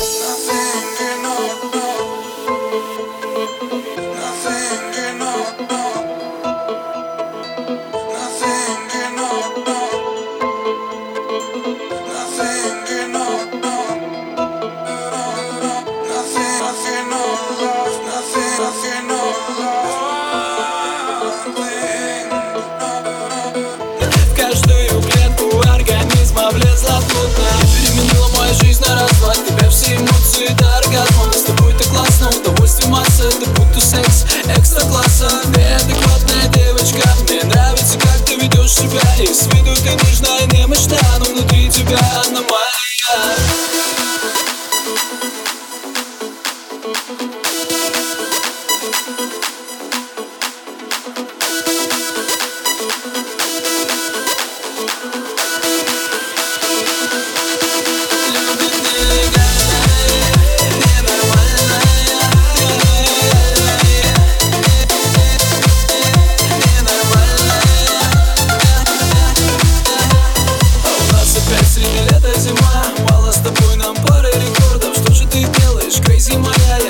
В каждую клетку организма влезла плотно и переменила мою жизнь на раз-два. Тебя все эмоции до оргазма. С тобой так классно, удовольствие масса. Это будто секс экстра-класса. Ты адекватная девочка, мне нравится, как ты ведешь себя. И с виду ты нежна и немощна, но внутри тебя аномалия. Среди лета зима, мало с тобой нам пары рекордов. Что же ты делаешь, crazy моя?